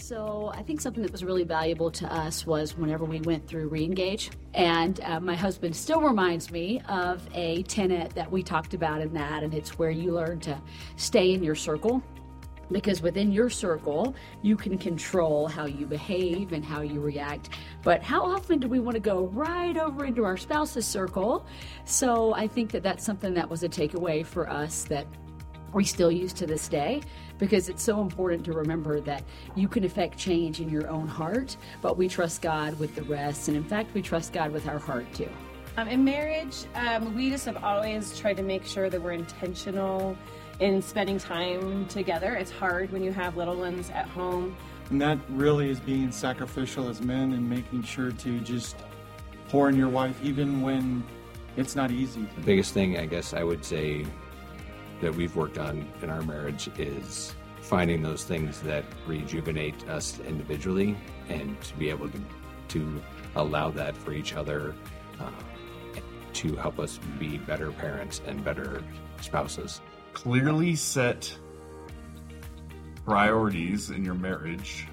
So I think something that was really valuable to us was whenever we went through Reengage. And my husband still reminds me of a tenet that we talked about in that, and it's where you learn to stay in your circle. Because within your circle, you can control how you behave and how you react. But how often do we want to go right over into our spouse's circle? So I think that that's something that was a takeaway for us that we still use to this day, because it's so important to remember that you can affect change in your own heart, but we trust God with the rest. And in fact, we trust God with our heart too. In marriage, we just have always tried to make sure that we're intentional in spending time together. It's hard when you have little ones at home. And that really is being sacrificial as men and making sure to just pour in your wife even when it's not easy. The biggest thing, I guess I would say, that we've worked on in our marriage is finding those things that rejuvenate us individually and to be able to allow that for each other to help us be better parents and better spouses. Clearly set priorities in your marriage.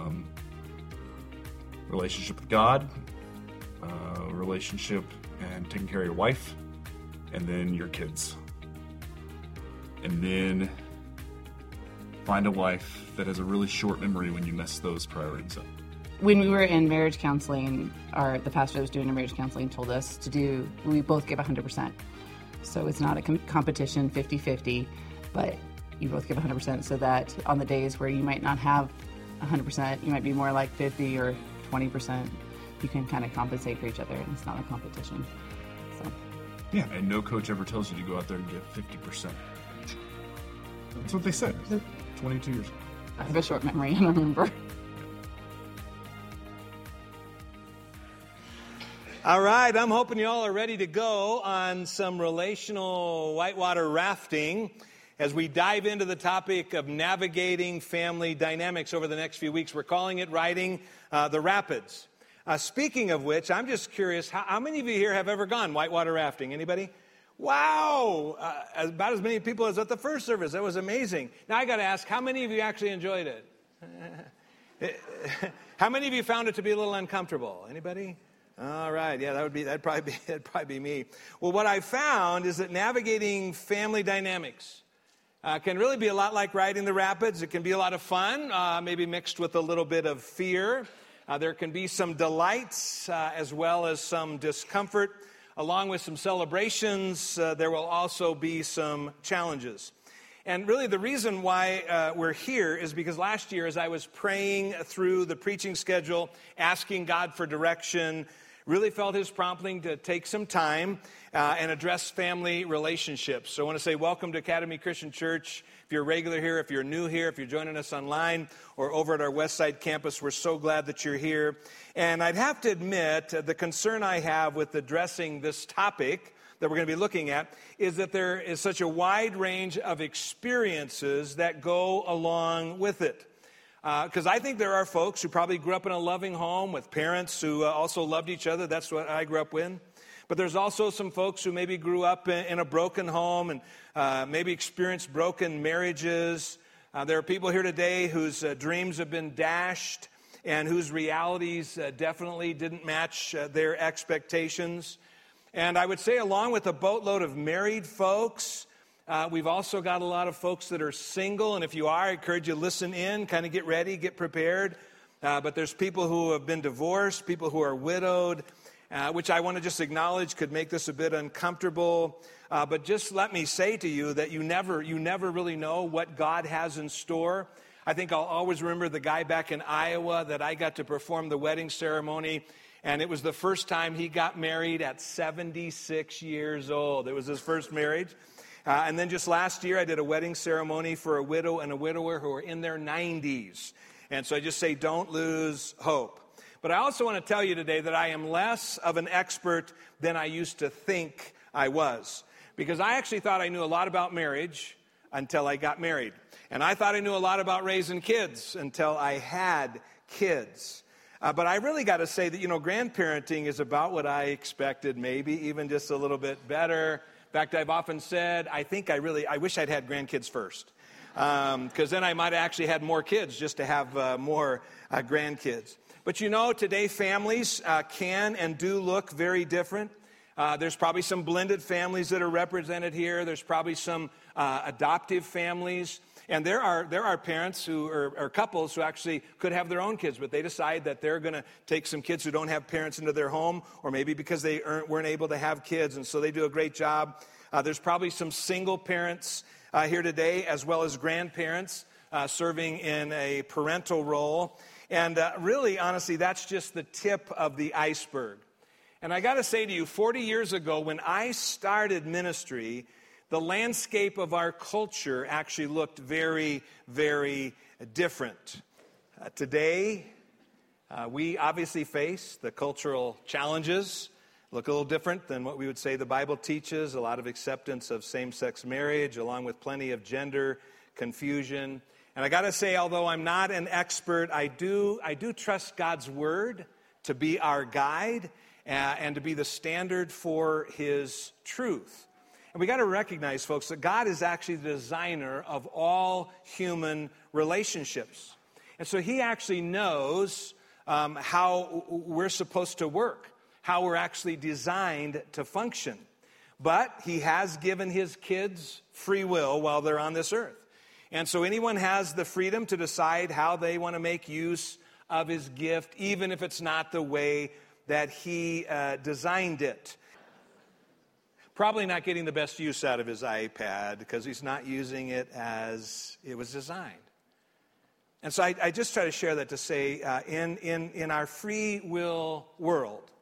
Relationship with God, relationship and taking care of your wife, and then your kids. And then find a wife that has a really short memory when you mess those priorities up. When we were in marriage counseling, the pastor that was doing our marriage counseling told us we both give 100%. So it's not a competition 50-50, but you both give 100% so that on the days where you might not have 100%, you might be more like 50 or 20%, you can kind of compensate for each other, and it's not a competition. So. Yeah, and no coach ever tells you to go out there and get 50%. That's what they said 22 years ago. I have a short memory, I don't remember. All right, I'm hoping you all are ready to go on some relational whitewater rafting as we dive into the topic of navigating family dynamics over the next few weeks. We're calling it Riding the Rapids. Speaking of which, I'm just curious, how many of you here have ever gone whitewater rafting? Anybody? Wow! About as many people as at the first service. That was amazing. Now I got to ask, how many of you actually enjoyed it? How many of you found it to be a little uncomfortable? Anybody? All right, yeah, that'd probably be me. Well, what I found is that navigating family dynamics can really be a lot like riding the rapids. It can be a lot of fun, maybe mixed with a little bit of fear. There can be some delights as well as some discomfort. Along with some celebrations, there will also be some challenges. And really the reason why we're here is because last year as I was praying through the preaching schedule, asking God for direction, really felt his prompting to take some time and address family relationships. So I want to say welcome to Academy Christian Church. If you're a regular here, if you're new here, if you're joining us online or over at our Westside campus, we're so glad that you're here. And I'd have to admit, the concern I have with addressing this topic that we're going to be looking at is that there is such a wide range of experiences that go along with it. Because I think there are folks who probably grew up in a loving home with parents who also loved each other. That's what I grew up in. But there's also some folks who maybe grew up in a broken home and maybe experienced broken marriages. There are people here today whose dreams have been dashed and whose realities definitely didn't match their expectations. And I would say along with a boatload of married folks, we've also got a lot of folks that are single. And if you are, I encourage you to listen in, kind of get ready, get prepared. But there's people who have been divorced, people who are widowed, which I want to just acknowledge could make this a bit uncomfortable. But just let me say to you that you never really know what God has in store. I think I'll always remember the guy back in Iowa that I got to perform the wedding ceremony. And it was the first time he got married at 76 years old. It was his first marriage. And then just last year, I did a wedding ceremony for a widow and a widower who are in their 90s. And so I just say, don't lose hope. But I also want to tell you today that I am less of an expert than I used to think I was. Because I actually thought I knew a lot about marriage until I got married. And I thought I knew a lot about raising kids until I had kids. But I really got to say that, grandparenting is about what I expected, maybe even just a little bit better. In fact, I've often said, I wish I'd had grandkids first. because then I might have actually had more kids just to have more grandkids. But today families can and do look very different. There's probably some blended families that are represented here. There's probably some adoptive families. And there are parents or couples who actually could have their own kids, but they decide that they're going to take some kids who don't have parents into their home, or maybe because they weren't able to have kids, and so they do a great job. There's probably some single parents here today, as well as grandparents serving in a parental role. And really, honestly, that's just the tip of the iceberg. And I got to say to you, 40 years ago, when I started ministry, the landscape of our culture actually looked very, very different. Today, we obviously face the cultural challenges, look a little different than what we would say the Bible teaches, a lot of acceptance of same-sex marriage, along with plenty of gender confusion. And I got to say, although I'm not an expert, I do trust God's word to be our guide and to be the standard for his truth. And we got to recognize, folks, that God is actually the designer of all human relationships. And so he actually knows how we're supposed to work, how we're actually designed to function. But he has given his kids free will while they're on this earth. And so anyone has the freedom to decide how they want to make use of his gift, even if it's not the way that he designed it. Probably not getting the best use out of his iPad because he's not using it as it was designed. And so I just try to share that to say in our free will world,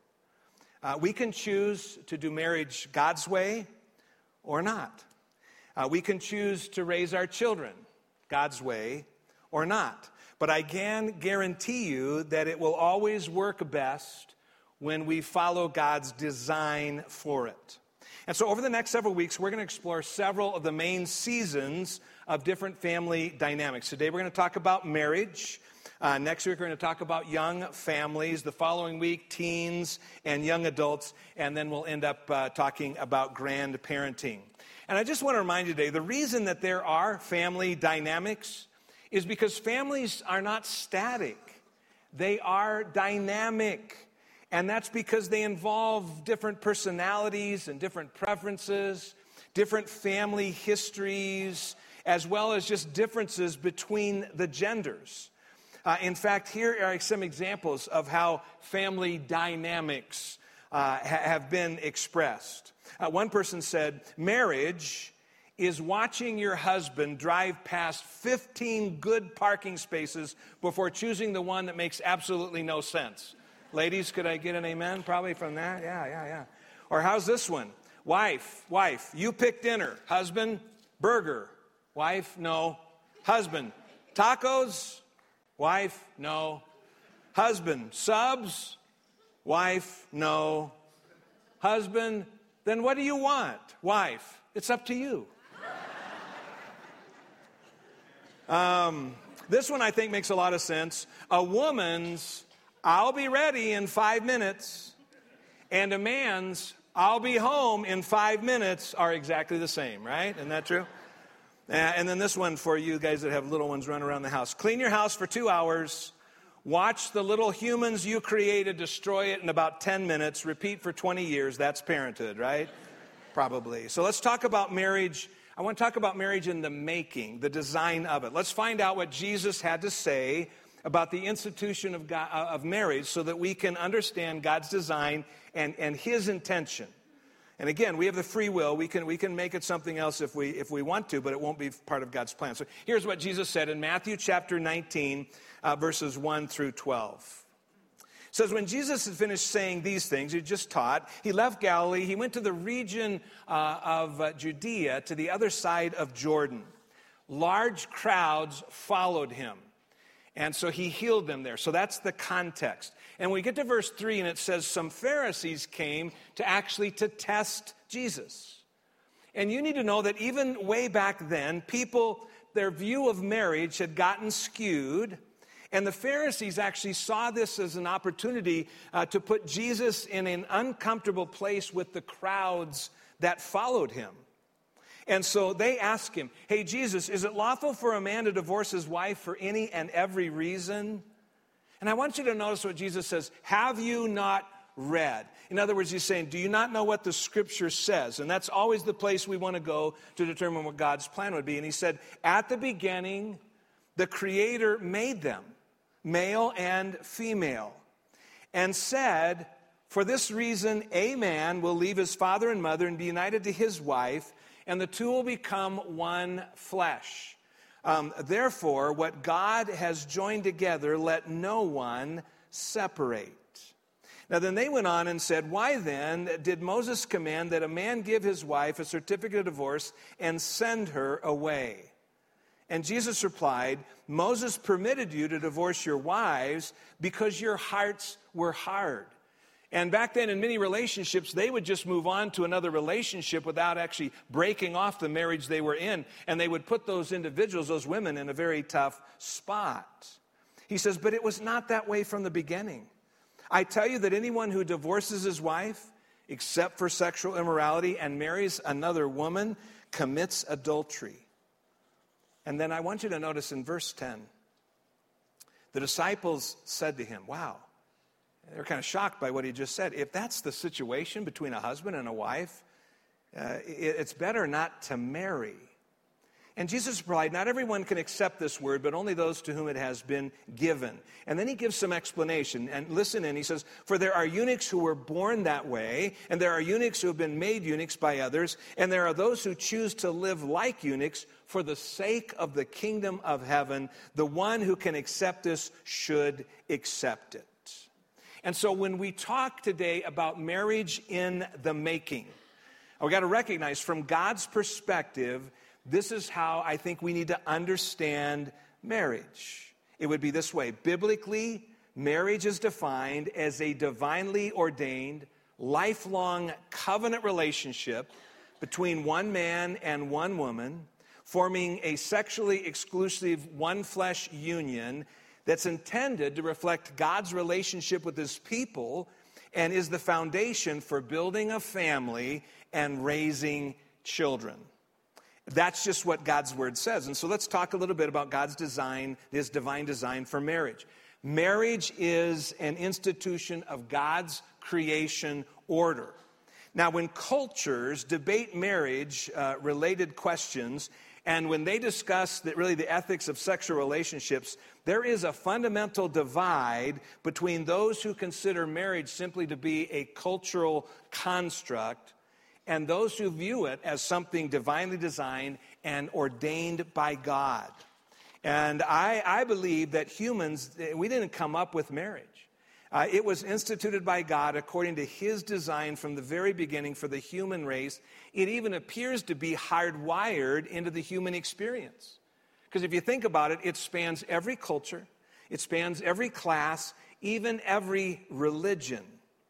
we can choose to do marriage God's way or not. We can choose to raise our children God's way or not. But I can guarantee you that it will always work best when we follow God's design for it. And so over the next several weeks, we're going to explore several of the main seasons of different family dynamics. Today we're going to talk about marriage. Next week we're going to talk about young families. The following week, teens and young adults. And then we'll end up talking about grandparenting. And I just want to remind you today, the reason that there are family dynamics is because families are not static. They are dynamic. And that's because they involve different personalities and different preferences, different family histories, as well as just differences between the genders. In fact, here are some examples of how family dynamics have been expressed. One person said, marriage is watching your husband drive past 15 good parking spaces before choosing the one that makes absolutely no sense. Ladies, could I get an amen probably from that? Yeah. Or how's this one? Wife, you pick dinner. Husband, burger. Wife, no. Husband, tacos. Wife, no. Husband, subs. Wife, no. Husband, then what do you want? Wife, it's up to you. This one I think makes a lot of sense. A woman's I'll be ready in 5 minutes, and a man's I'll be home in 5 minutes are exactly the same, right? Isn't that true? And then this one for you guys that have little ones run around the house. Clean your house for 2 hours. Watch the little humans you created destroy it in about 10 minutes. Repeat for 20 years. That's parenthood, right? Probably. So let's talk about marriage. I want to talk about marriage in the making, the design of it. Let's find out what Jesus had to say about the institution of marriage so that we can understand God's design and his intention. And again, we have the free will. We can make it something else if we want to, but it won't be part of God's plan. So here's what Jesus said in Matthew chapter 19, verses 1 through 12. It says, when Jesus had finished saying these things, he just taught, he left Galilee, he went to the region of Judea, to the other side of Jordan. Large crowds followed him. And so he healed them there. So that's the context. And we get to verse 3, and it says some Pharisees came to test Jesus. And you need to know that even way back then, people, their view of marriage had gotten skewed. And the Pharisees actually saw this as an opportunity to put Jesus in an uncomfortable place with the crowds that followed him. And so they ask him, hey, Jesus, is it lawful for a man to divorce his wife for any and every reason? And I want you to notice what Jesus says. Have you not read? In other words, he's saying, do you not know what the Scripture says? And that's always the place we want to go to determine what God's plan would be. And he said, at the beginning, the Creator made them, male and female, and said, for this reason, a man will leave his father and mother and be united to his wife, and the two will become one flesh. Therefore, what God has joined together, let no one separate. Now then they went on and said, why then did Moses command that a man give his wife a certificate of divorce and send her away? And Jesus replied, Moses permitted you to divorce your wives because your hearts were hard. And back then in many relationships, they would just move on to another relationship without actually breaking off the marriage they were in. And they would put those individuals, those women, in a very tough spot. He says, but it was not that way from the beginning. I tell you that anyone who divorces his wife, except for sexual immorality, and marries another woman, commits adultery. And then I want you to notice in verse 10, the disciples said to him, wow, they were kind of shocked by what he just said. If that's the situation between a husband and a wife, it's better not to marry. And Jesus replied, not everyone can accept this word, but only those to whom it has been given. And then he gives some explanation. And listen in, he says, for there are eunuchs who were born that way, and there are eunuchs who have been made eunuchs by others, and there are those who choose to live like eunuchs for the sake of the kingdom of heaven. The one who can accept this should accept it. And so when we talk today about marriage in the making, we got to recognize from God's perspective, this is how I think we need to understand marriage. It would be this way. Biblically, marriage is defined as a divinely ordained, lifelong covenant relationship between one man and one woman, forming a sexually exclusive one-flesh union that's intended to reflect God's relationship with his people and is the foundation for building a family and raising children. That's just what God's word says. And so let's talk a little bit about God's design, his divine design for marriage. Marriage is an institution of God's creation order. Now, when cultures debate marriage-related questions, and when they discuss the ethics of sexual relationships, there is a fundamental divide between those who consider marriage simply to be a cultural construct and those who view it as something divinely designed and ordained by God. And I believe that humans, we didn't come up with marriage. It was instituted by God according to his design from the very beginning for the human race. It even appears to be hardwired into the human experience. Because if you think about it, it spans every culture, it spans every class, even every religion.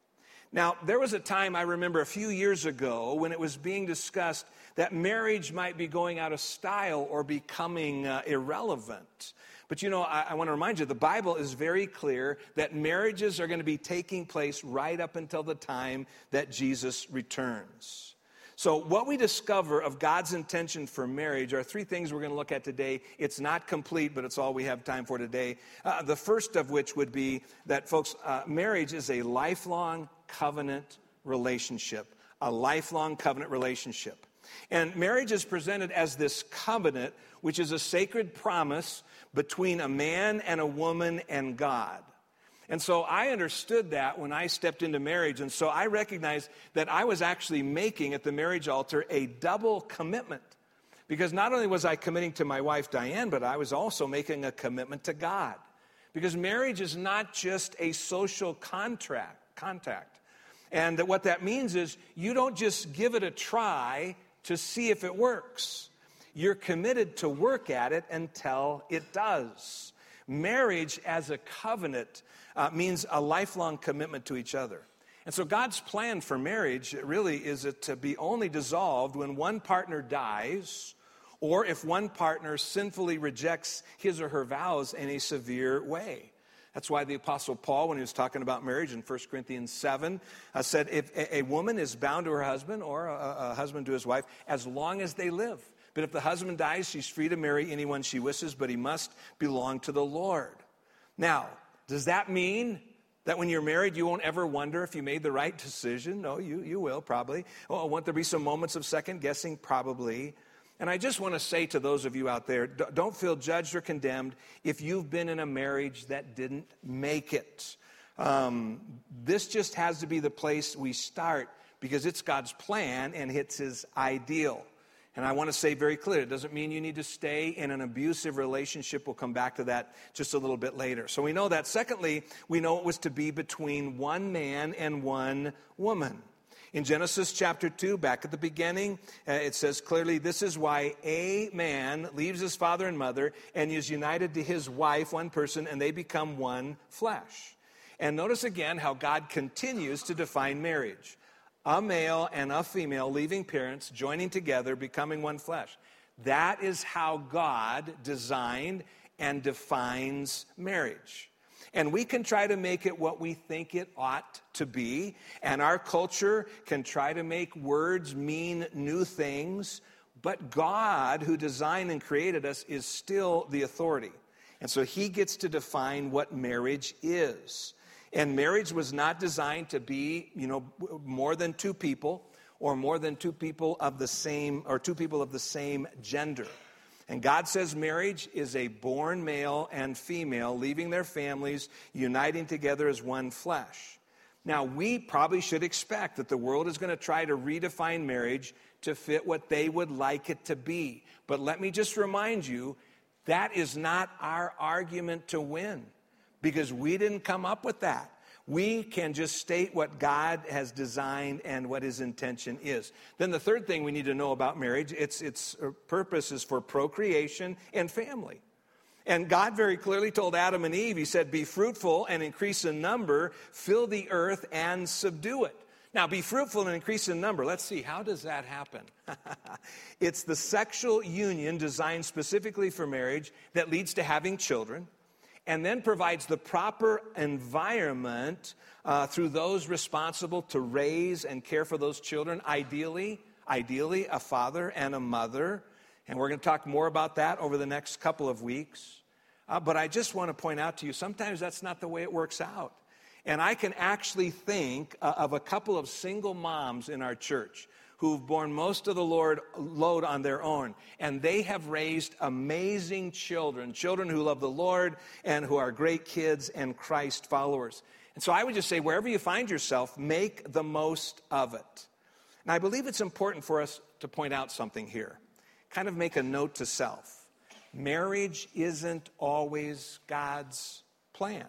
Now, there was a time I remember a few years ago when it was being discussed that marriage might be going out of style or becoming irrelevant. But you know, I want to remind you, the Bible is very clear that marriages are going to be taking place right up until the time that Jesus returns. So what we discover of God's intention for marriage are three things we're going to look at today. It's not complete, but it's all we have time for today. The first of which would be that, folks, marriage is a lifelong covenant relationship. A lifelong covenant relationship. And marriage is presented as this covenant, which is a sacred promise between a man and a woman and God. And so I understood that when I stepped into marriage. And so I recognized that I was actually making at the marriage altar a double commitment. Because not only was I committing to my wife, Diane, but I was also making a commitment to God. Because marriage is not just a social contact. And what that means is you don't just give it a try to see if it works. You're committed to work at it until it does. Marriage as a covenant means a lifelong commitment to each other. And so God's plan for marriage really is it to be only dissolved when one partner dies or if one partner sinfully rejects his or her vows in a severe way. That's why the Apostle Paul, when he was talking about marriage in 1 Corinthians 7, said if a woman is bound to her husband or a husband to his wife as long as they live. But if the husband dies, she's free to marry anyone she wishes, but he must belong to the Lord. Now, does that mean that when you're married, you won't ever wonder if you made the right decision? No, you will probably. Oh, won't there be some moments of second guessing? Probably. And I just want to say to those of you out there, don't feel judged or condemned if you've been in a marriage that didn't make it. This just has to be the place we start because it's God's plan and it's his ideal. And I want to say very clear, it doesn't mean you need to stay in an abusive relationship. We'll come back to that just a little bit later. So we know that. Secondly, we know it was to be between one man and one woman. In Genesis chapter 2, back at the beginning, it says clearly, this is why a man leaves his father and mother and is united to his wife, one person, and they become one flesh. And notice again how God continues to define marriage. A male and a female leaving parents, joining together, becoming one flesh. That is how God designed and defines marriage. And we can try to make it what we think it ought to be. And our culture can try to make words mean new things. But God, who designed and created us, is still the authority. And so he gets to define what marriage is. And marriage was not designed to be, more than two people or more than two people of the same gender. And God says marriage is a born male and female leaving their families, uniting together as one flesh. Now, we probably should expect that the world is going to try to redefine marriage to fit what they would like it to be. But let me just remind you, that is not our argument to win. Because we didn't come up with that. We can just state what God has designed and what his intention is. Then the third thing we need to know about marriage, its purpose is for procreation and family. And God very clearly told Adam and Eve, he said, be fruitful and increase in number, fill the earth and subdue it. Now, be fruitful and increase in number. Let's see, how does that happen? It's the sexual union designed specifically for marriage that leads to having children, and then provides the proper environment through those responsible to raise and care for those children, ideally a father and a mother. And we're going to talk more about that over the next couple of weeks. But I just want to point out to you, sometimes that's not the way it works out. And I can actually think of a couple of single moms in our church who've borne most of the load on their own. And they have raised amazing children who love the Lord and who are great kids and Christ followers. And so I would just say, wherever you find yourself, make the most of it. And I believe it's important for us to point out something here. Kind of make a note to self. Marriage isn't always God's plan.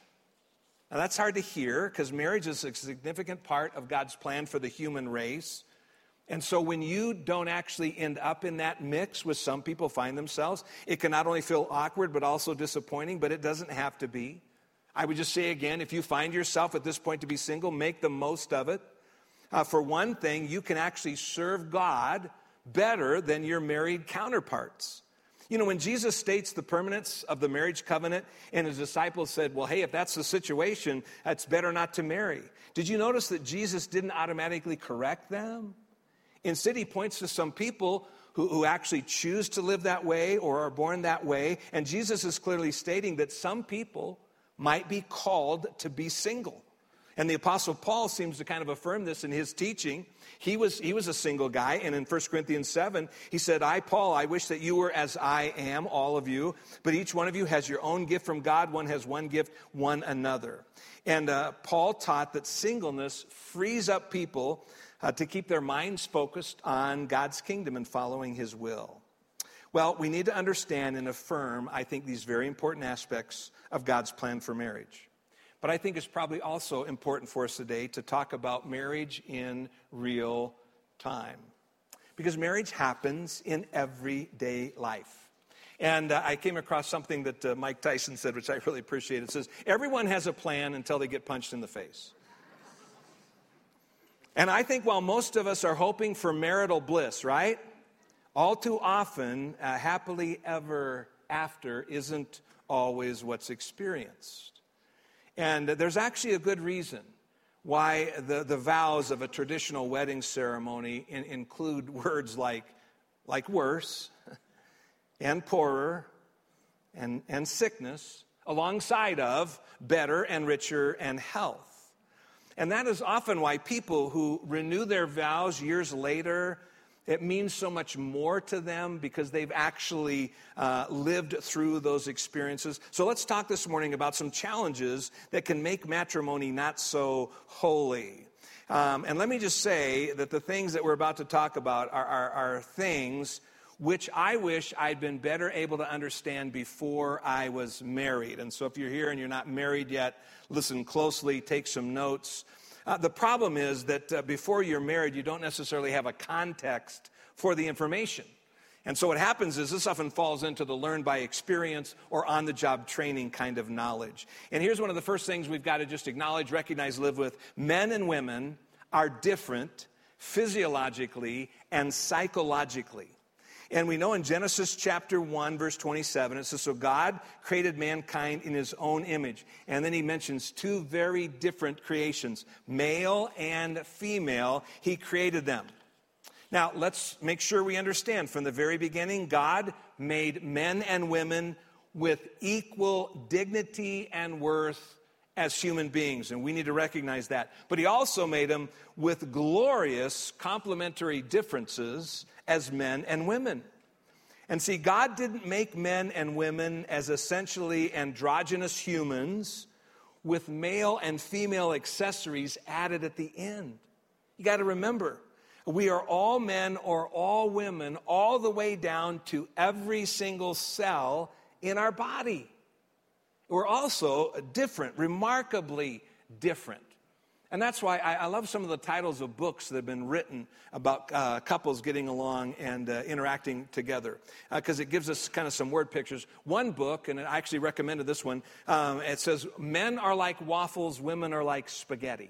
Now that's hard to hear because marriage is a significant part of God's plan for the human race. And so when you don't actually end up in that mix with some people find themselves, it can not only feel awkward but also disappointing, but it doesn't have to be. I would just say again, if you find yourself at this point to be single, make the most of it. For one thing, you can actually serve God better than your married counterparts. When Jesus states the permanence of the marriage covenant and his disciples said, well, hey, if that's the situation, it's better not to marry. Did you notice that Jesus didn't automatically correct them? Instead, he points to some people who actually choose to live that way or are born that way. And Jesus is clearly stating that some people might be called to be single. And the Apostle Paul seems to kind of affirm this in his teaching. He was a single guy, and in 1 Corinthians 7, he said, I, Paul, I wish that you were as I am, all of you, but each one of you has your own gift from God. One has one gift, one another. And Paul taught that singleness frees up people to keep their minds focused on God's kingdom and following his will. Well, we need to understand and affirm, I think, these very important aspects of God's plan for marriage. But I think it's probably also important for us today to talk about marriage in real time. Because marriage happens in everyday life. And I came across something that Mike Tyson said, which I really appreciate. It says, everyone has a plan until they get punched in the face. And I think while most of us are hoping for marital bliss, right? All too often, happily ever after isn't always what's experienced. And there's actually a good reason why the vows of a traditional wedding ceremony include words like worse and poorer and sickness, alongside of better and richer and health. And that is often why people who renew their vows years later, it means so much more to them because they've actually lived through those experiences. So let's talk this morning about some challenges that can make matrimony not so holy. And let me just say that the things that we're about to talk about are things which I wish I'd been better able to understand before I was married. And so if you're here and you're not married yet, listen closely, take some notes. The problem is that before you're married, you don't necessarily have a context for the information. And so what happens is this often falls into the learn by experience or on-the-job training kind of knowledge. And here's one of the first things we've got to just acknowledge, recognize, live with. Men and women are different physiologically and psychologically. And we know in Genesis chapter 1, verse 27, it says, so God created mankind in his own image. And then he mentions two very different creations, male and female. He created them. Now, let's make sure we understand from the very beginning, God made men and women with equal dignity and worth as human beings, and we need to recognize that. But he also made them with glorious complementary differences as men and women. And see, God didn't make men and women as essentially androgynous humans with male and female accessories added at the end. You got to remember, we are all men or all women all the way down to every single cell in our body. We're also different, remarkably different. And that's why I love some of the titles of books that have been written about couples getting along and interacting together, because it gives us kind of some word pictures. One book, and I actually recommended this one, it says, men are like waffles, women are like spaghetti.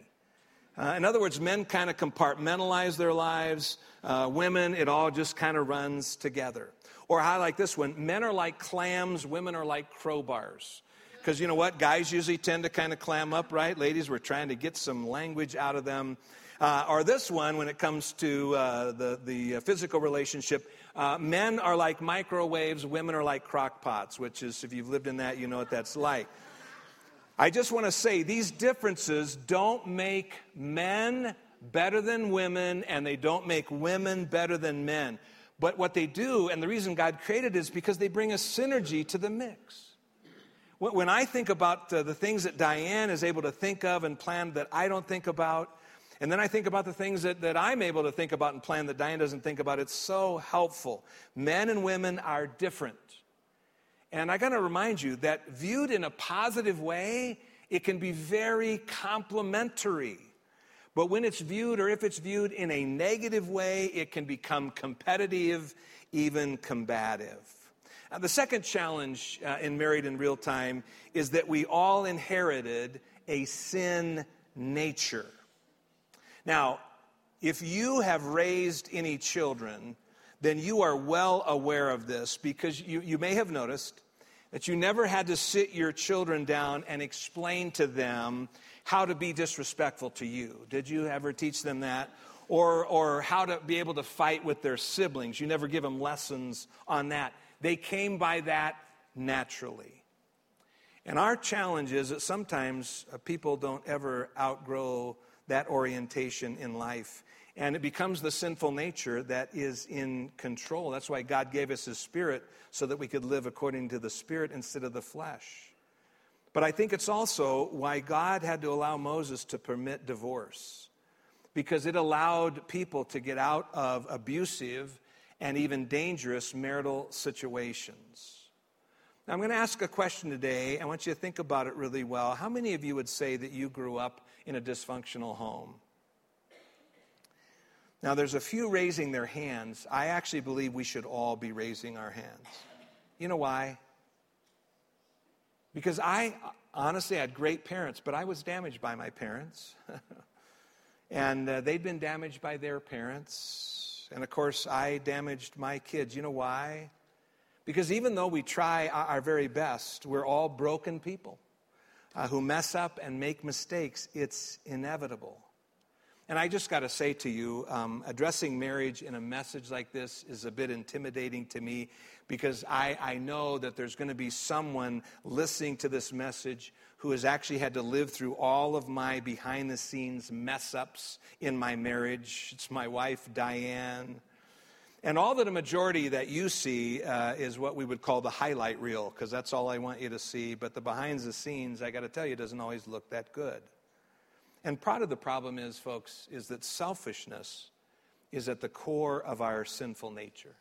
In other words, men kind of compartmentalize their lives. Women, it all just kind of runs together. Or I like this one, men are like clams, women are like crowbars. Because you know what? Guys usually tend to kind of clam up, right? Ladies, we're trying to get some language out of them. Or this one, when it comes to the physical relationship, men are like microwaves, women are like crock pots, which is, if you've lived in that, you know what that's like. I just want to say these differences don't make men better than women, and they don't make women better than men. But what they do, and the reason God created it, is because they bring a synergy to the mix. When I think about the things that Diane is able to think of and plan that I don't think about, and then I think about the things that I'm able to think about and plan that Diane doesn't think about, it's so helpful. Men and women are different. And I got to remind you that viewed in a positive way, it can be very complementary. But when it's viewed, or if it's viewed in a negative way, it can become competitive, even combative. The second challenge in Married in Real Time is that we all inherited a sin nature. Now, if you have raised any children, then you are well aware of this, because you may have noticed that you never had to sit your children down and explain to them how to be disrespectful to you. Did you ever teach them that? Or how to be able to fight with their siblings. You never give them lessons on that. They came by that naturally. And our challenge is that sometimes people don't ever outgrow that orientation in life. And it becomes the sinful nature that is in control. That's why God gave us His Spirit, so that we could live according to the Spirit instead of the flesh. But I think it's also why God had to allow Moses to permit divorce, because it allowed people to get out of abusive and even dangerous marital situations. Now, I'm going to ask a question today. I want you to think about it really well. How many of you would say that you grew up in a dysfunctional home? Now, there's a few raising their hands. I actually believe we should all be raising our hands. You know why? Because I honestly had great parents, but I was damaged by my parents. And they'd been damaged by their parents. And of course, I damaged my kids. You know why? Because even though we try our very best, we're all broken people. who mess up and make mistakes. It's inevitable. And I just got to say to you, addressing marriage in a message like this is a bit intimidating to me, because I know that there's going to be someone listening to this message who has actually had to live through all of my behind-the-scenes mess-ups in my marriage. It's my wife, Diane. And all that a majority that you see is what we would call the highlight reel, because that's all I want you to see. But the behind-the-scenes, I got to tell you, doesn't always look that good. And part of the problem is, folks, is that selfishness is at the core of our sinful nature.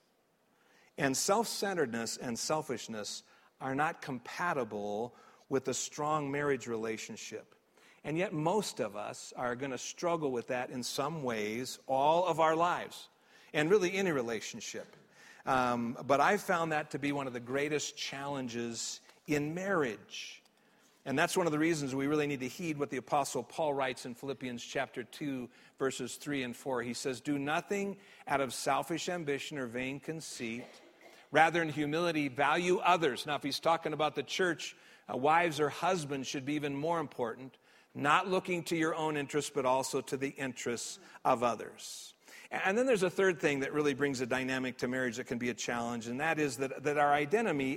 And self-centeredness and selfishness are not compatible with a strong marriage relationship. And yet most of us are going to struggle with that in some ways all of our lives, and really any relationship. But I found that to be one of the greatest challenges in marriage. And that's one of the reasons we really need to heed what the Apostle Paul writes in Philippians chapter 2, verses 3 and 4. He says, "Do nothing out of selfish ambition or vain conceit. Rather, in humility, value others." Now, if he's talking about the church, wives or husbands should be even more important. Not looking to your own interests, but also to the interests of others. And then there's a third thing that really brings a dynamic to marriage that can be a challenge, and that is that our identity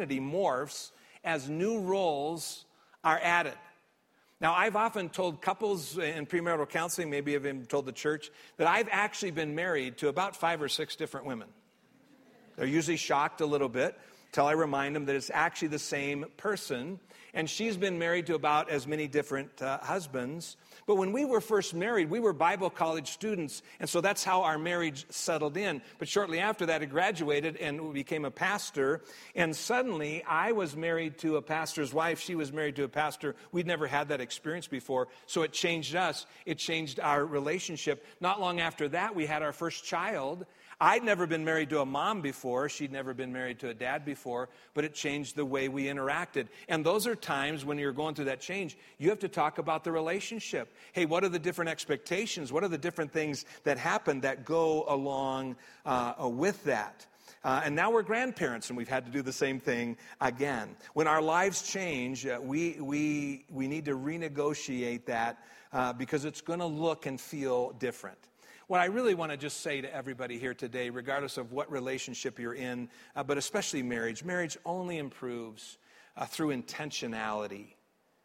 morphs as new roles are added. Now, I've often told couples in premarital counseling, maybe I've even told the church, that I've actually been married to about 5 or 6 different women. They're usually shocked a little bit till I remind them that it's actually the same person. And she's been married to about as many different husbands. But when we were first married, we were Bible college students, and so that's how our marriage settled in. But shortly after that, I graduated and became a pastor, and suddenly I was married to a pastor's wife. She was married to a pastor. We'd never had that experience before, so it changed us. It changed our relationship. Not long after that, we had our first child. I'd never been married to a mom before. She'd never been married to a dad before, but it changed the way we interacted. And those are times when you're going through that change, you have to talk about the relationship. Hey, what are the different expectations? What are the different things that happen that go along with that? And now we're grandparents, and we've had to do the same thing again. When our lives change, we need to renegotiate that because it's going to look and feel different. What I really want to just say to everybody here today, regardless of what relationship you're in, but especially marriage only improves through intentionality.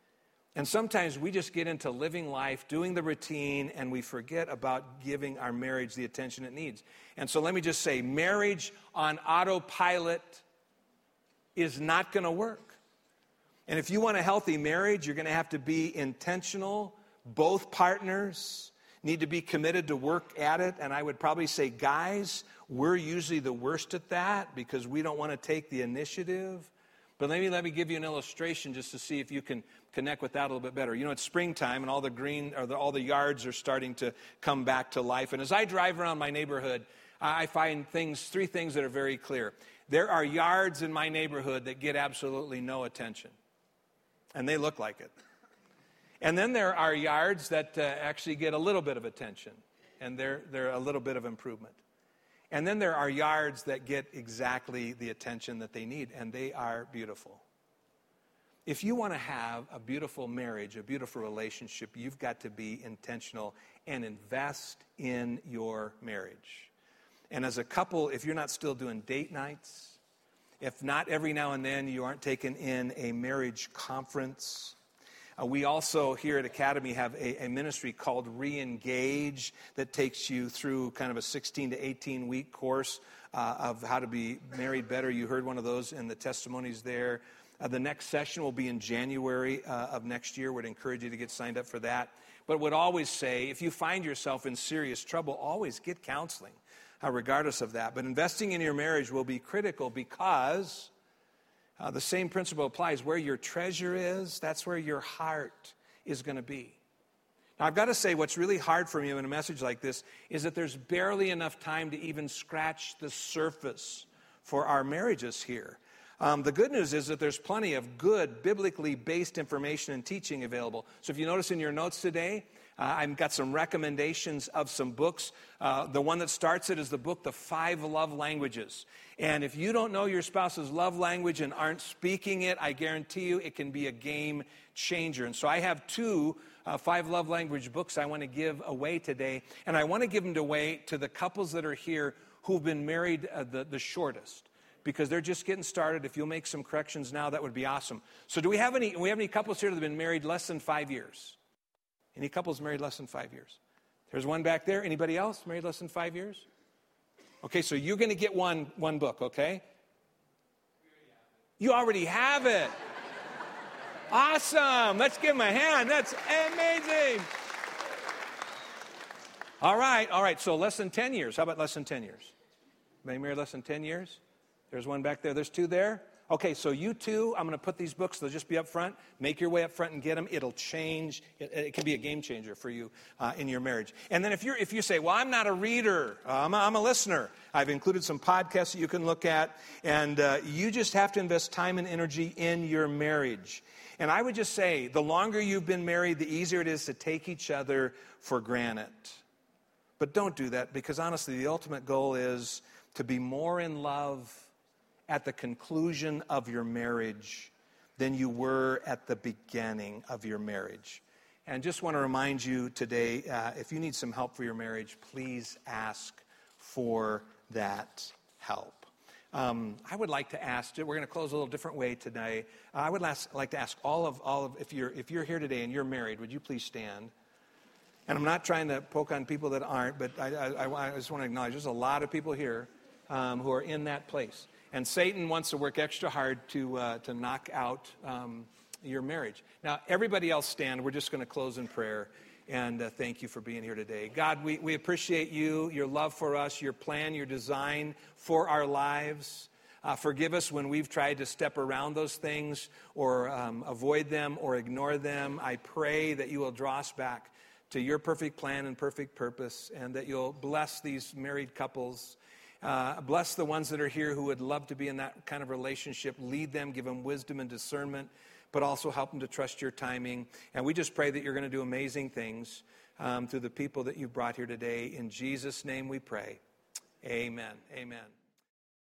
And sometimes we just get into living life, doing the routine, and we forget about giving our marriage the attention it needs. And so let me just say, marriage on autopilot is not going to work. And if you want a healthy marriage, you're going to have to be intentional. Both partners need to be committed to work at it. And I would probably say, guys, we're usually the worst at that because we don't want to take the initiative. But let me give you an illustration just to see if you can connect with that a little bit better. You know, it's springtime and all the yards are starting to come back to life. And as I drive around my neighborhood, I find 3 things that are very clear. There are yards in my neighborhood that get absolutely no attention. And they look like it. And then there are yards that actually get a little bit of attention, and they're a little bit of improvement. And then there are yards that get exactly the attention that they need, and they are beautiful. If you want to have a beautiful marriage, a beautiful relationship, you've got to be intentional and invest in your marriage. And as a couple, if you're not still doing date nights, if not every now and then you aren't taking in a marriage conference. We also here at Academy have a ministry called Re-Engage that takes you through kind of a 16 to 18 week course of how to be married better. You heard one of those in the testimonies there. The next session will be in January of next year. Would encourage you to get signed up for that. But would always say, if you find yourself in serious trouble, always get counseling, regardless of that. But investing in your marriage will be critical because the same principle applies. Where your treasure is, that's where your heart is going to be. Now, I've got to say, what's really hard for me in a message like this is that there's barely enough time to even scratch the surface for our marriages here. The good news is that there's plenty of good, biblically based information and teaching available. So if you notice in your notes today, I've got some recommendations of some books. The one that starts it is the book, The 5 Love Languages. And if you don't know your spouse's love language and aren't speaking it, I guarantee you it can be a game changer. And so I have 2 5 love language books I want to give away today. And I want to give them away to the couples that are here who've been married the shortest, because they're just getting started. If you'll make some corrections now, that would be awesome. So do we have any couples here that have been married less than 5 years? Any couples married less than 5 years? There's one back there. Anybody else married less than 5 years? Okay, so you're going to get one book, okay? You already have it. Awesome. Let's give them a hand. That's amazing. All right. So less than 10 years. How about less than 10 years? Anybody married less than 10 years? There's one back there. There's 2 there. Okay, so you 2, I'm going to put these books. They'll just be up front. Make your way up front and get them. It'll change. It can be a game changer for you in your marriage. And then if you say, well, I'm not a reader. I'm a listener. I've included some podcasts that you can look at. And you just have to invest time and energy in your marriage. And I would just say, the longer you've been married, the easier it is to take each other for granted. But don't do that, because honestly, the ultimate goal is to be more in love at the conclusion of your marriage than you were at the beginning of your marriage. And just want to remind you today, if you need some help for your marriage, please ask for that help. I would like to ask, we're going to close a little different way today. I would like to ask all of if you're here today and you're married, would you please stand? And I'm not trying to poke on people that aren't, but I just want to acknowledge there's a lot of people here who are in that place. And Satan wants to work extra hard to knock out your marriage. Now, everybody else stand. We're just going to close in prayer. And thank you for being here today. God, we appreciate you, your love for us, your plan, your design for our lives. Forgive us when we've tried to step around those things or avoid them or ignore them. I pray that you will draw us back to your perfect plan and perfect purpose, and that you'll bless these married couples. Bless the ones that are here who would love to be in that kind of relationship. Lead them, give them wisdom and discernment, but also help them to trust your timing. And we just pray that you're going to do amazing things through the people that you brought here today. In Jesus' name we pray. Amen. Amen.